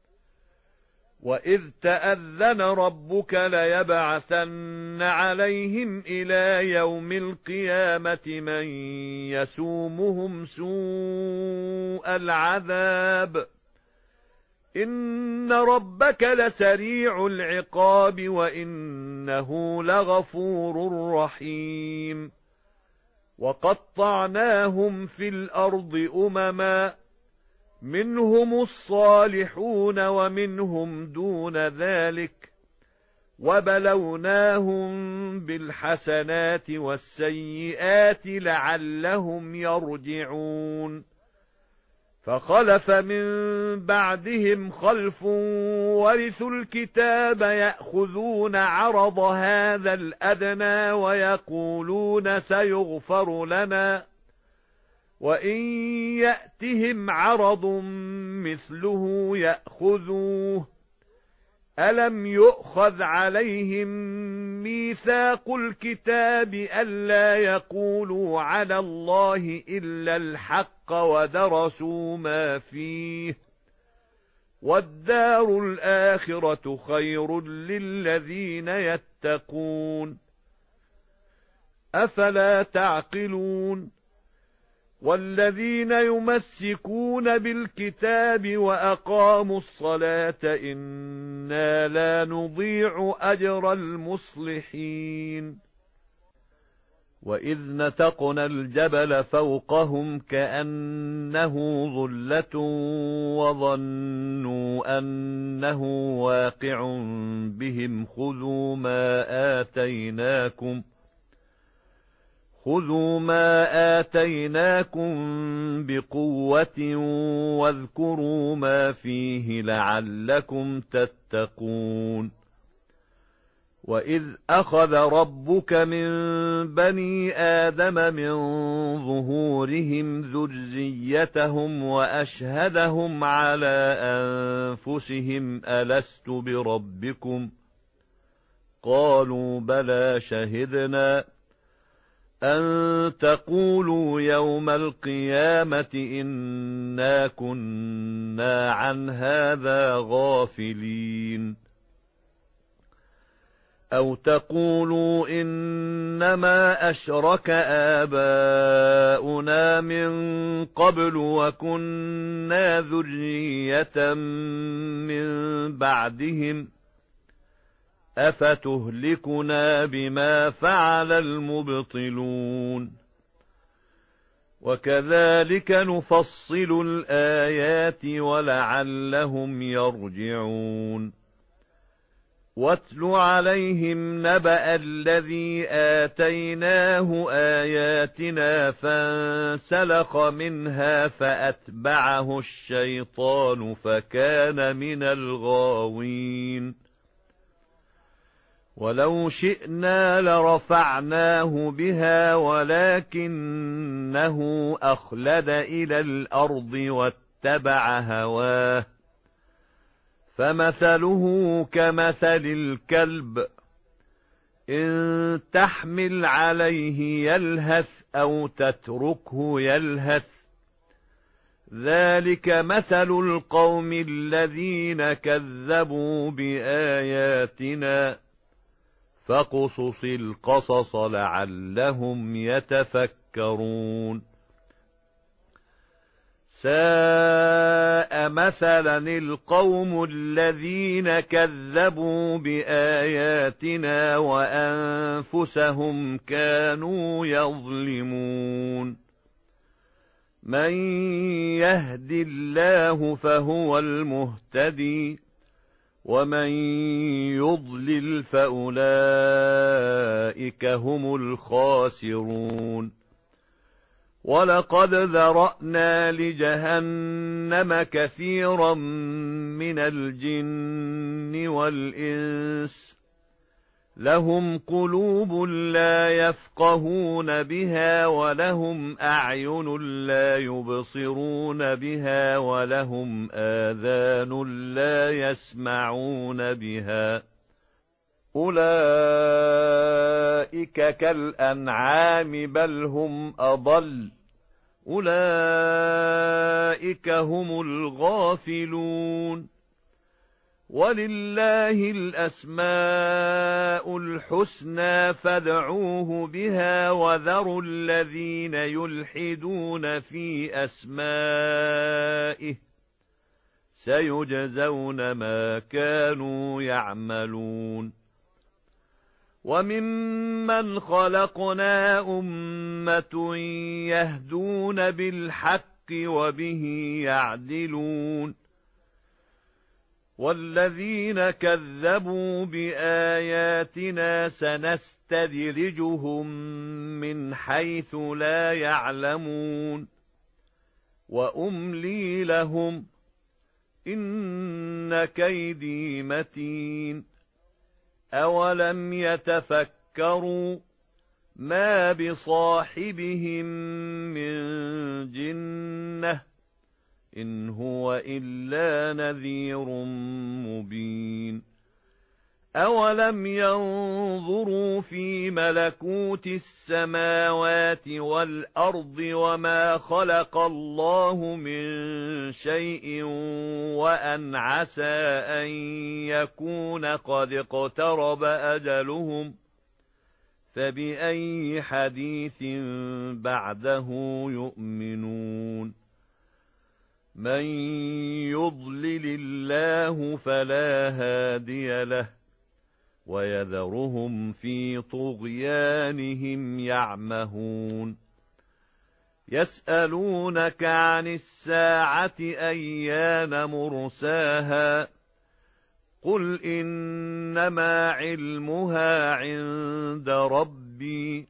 وإذ تأذن ربك ليبعثن عليهم إلى يوم القيامة من يسومهم سوء العذاب إن ربك لسريع العقاب وإنه لغفور رحيم وقطعناهم في الأرض أمما منهم الصالحون ومنهم دون ذلك وبلوناهم بالحسنات والسيئات لعلهم يرجعون فخلف من بعدهم خلف ورثوا الكتاب يأخذون عرض هذا الأدنى ويقولون سيغفر لنا وإن يأتهم عرض مثله يأخذوه ألم يؤخذ عليهم ميثاق الكتاب ألا يقولوا على الله إلا الحق ودرسوا ما فيه والدار الآخرة خير للذين يتقون أفلا تعقلون والذين يمسكون بالكتاب وأقاموا الصلاة إنا لا نضيع أجر المصلحين وإذ نتقنا الجبل فوقهم كأنه ظلة وظنوا أنه واقع بهم خذوا ما آتيناكم خذوا ما آتيناكم بقوة واذكروا ما فيه لعلكم تتقون وإذ أخذ ربك من بني آدم من ظهورهم ذريتهم وأشهدهم على أنفسهم ألست بربكم قالوا بلى شهدنا أن تقولوا يوم القيامة إنا كنا عن هذا غافلين أو تقولوا إنما أشرك آباؤنا من قبل وكنا ذرية من بعدهم أفتهلكنا بما فعل المبطلون وكذلك نفصل الآيات ولعلهم يرجعون واتل عليهم نبأ الذي آتيناه آياتنا فانسلخ منها فأتبعه الشيطان فكان من الغاوين ولو شئنا لرفعناه بها ولكنه أخلد إلى الأرض واتبع هواه فمثله كمثل الكلب إن تحمل عليه يلهث أو تتركه يلهث ذلك مثل القوم الذين كذبوا بآياتنا فاقصص القصص لعلهم يتفكرون ساء مثلا القوم الذين كذبوا بآياتنا وأنفسهم كانوا يظلمون من يهد الله فهو المهتدي ومن يضلل فأولئك هم الخاسرون ولقد ذرأنا لجهنم كثيرا من الجن والإنس لهم قلوب لا يفقهون بها ولهم أعين لا يبصرون بها ولهم آذان لا يسمعون بها أولئك كالأنعام بل هم أضل أولئك هم الغافلون ولله الأسماء الحسنى فادعوه بها وذروا الذين يلحدون في أسمائه سيجزون ما كانوا يعملون وممن خلقنا أمة يهدون بالحق وبه يعدلون والذين كذبوا بآياتنا سنستدرجهم من حيث لا يعلمون وأملي لهم إن كيدي متين أولم يتفكروا ما بصاحبهم من جنة إن هو إلا نذير مبين أولم ينظروا في ملكوت السماوات والأرض وما خلق الله من شيء وأن عسى أن يكون قد اقترب أجلهم فبأي حديث بعده يؤمنون من يضلل الله فلا هادي له ويذرهم في طغيانهم يعمهون يسألونك عن الساعة أيان مرساها قل إنما علمها عند ربي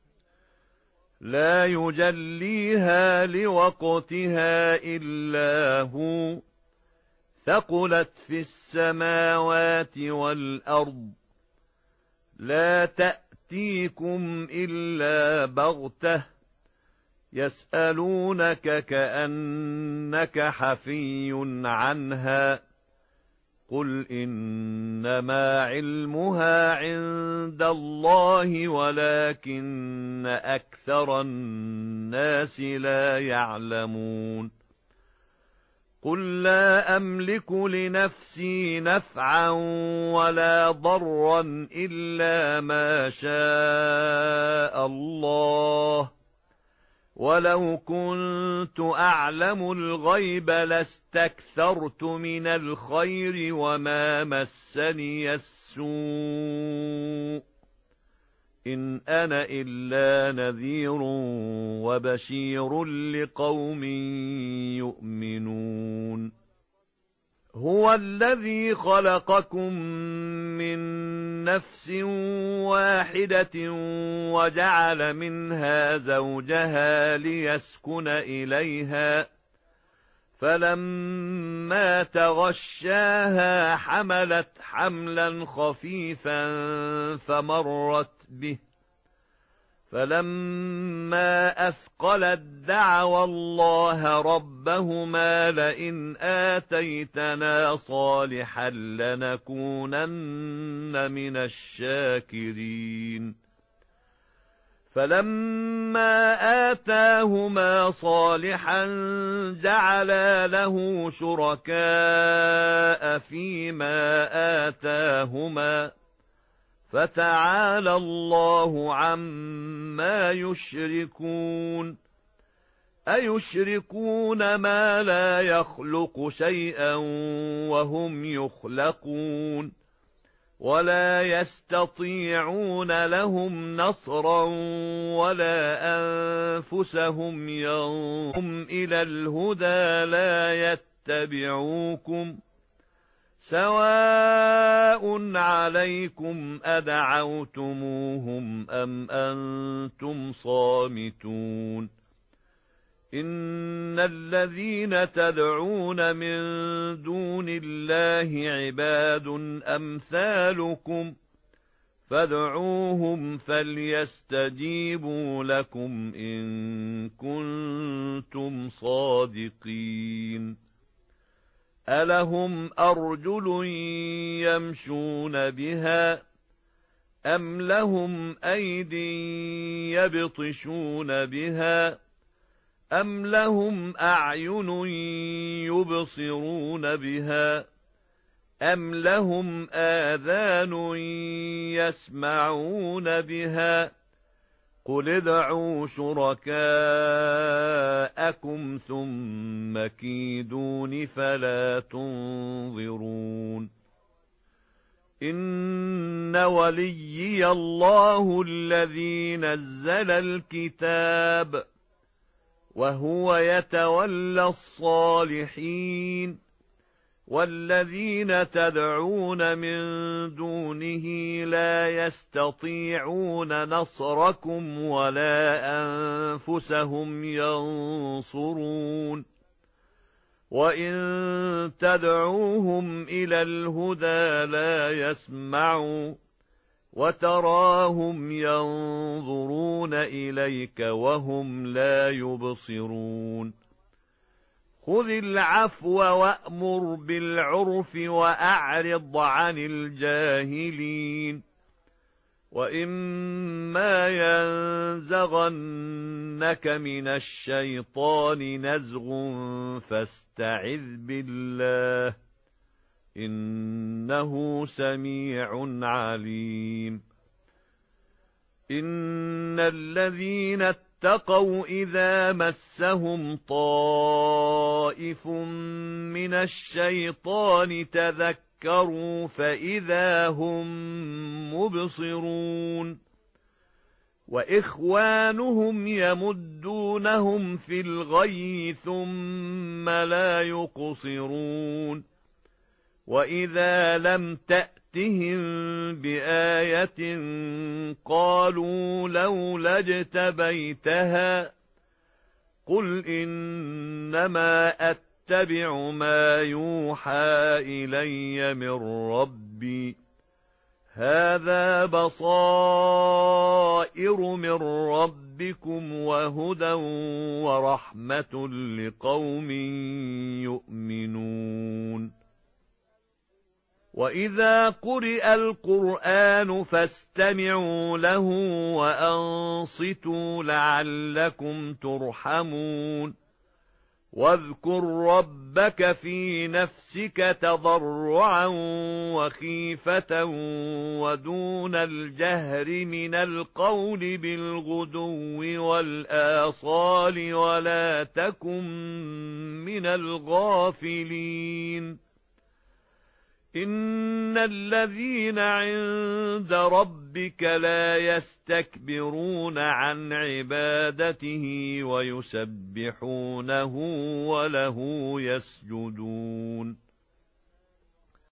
لا يجليها لوقتها إلا هو ثقلت في السماوات والأرض لا تأتيكم إلا بغتة يسألونك كأنك حفي عنها قل إنما علمها عند الله ولكن أكثر الناس لا يعلمون قل لا أملك لنفسي نفعا ولا ضرا إلا ما شاء الله ولو كنت أعلم الغيب لاستكثرت من الخير وما مسني السوء إن أنا إلا نذير وبشير لقوم يؤمنون هو الذي خلقكم من نفس واحدة وجعل منها زوجها ليسكن إليها فلما تغشاها حملت حملا خفيفا فمرت به فلما أثقلت دعوا الله ربهما لئن آتيتنا صالحا لنكونن من الشاكرين فلما آتاهما صالحا جعلا له شركاء فيما آتاهما فتعالى الله عما يشركون أيشركون ما لا يخلق شيئا وهم يخلقون ولا يستطيعون لهم نصرا ولا أنفسهم ينصرون إلى الهدى لا يتبعوكم سواء عليكم أدعوتموهم أم أنتم صامتون إن الذين تدعون من دون الله عباد أمثالكم فادعوهم فليستجيبوا لكم إن كنتم صادقين ألهم أرجل يمشون بها أم لهم أيد يبطشون بها أم لهم أعين يبصرون بها أم لهم آذان يسمعون بها قل ادعوا شركاءكم ثم كيدون فلا تنظرون إن وليي الله الذي نزل الكتاب وهو يتولى الصالحين والذين تدعون من دونه لا يستطيعون نصركم ولا أنفسهم ينصرون وإن تدعوهم إلى الهدى لا يسمعوا وتراهم ينظرون إليك وهم لا يبصرون خذ العفو وأمر بالعرف وأعرض عن الجاهلين وإما ينزغنك من الشيطان نزغ فاستعذ بالله إنه سميع عليم إن الذين اتقوا إذا مسهم طائف من الشيطان تذكروا فإذا هم مبصرون وإخوانهم يمدونهم في الغي ثم لا يقصرون وإذا لم تأتهم بآية قالوا لولا اجتبيتها قل إنما أتبع ما يوحى إلي من ربي هذا بصائر من ربكم وهدى ورحمة لقوم يؤمنون وإذا قرئ القرآن فاستمعوا له وأنصتوا لعلكم ترحمون واذكر ربك في نفسك تضرعا وخيفة ودون الجهر من القول بالغدو والآصال ولا تكن من الغافلين إن الذين عند ربك لا يستكبرون عن عبادته ويسبحونه وله يسجدون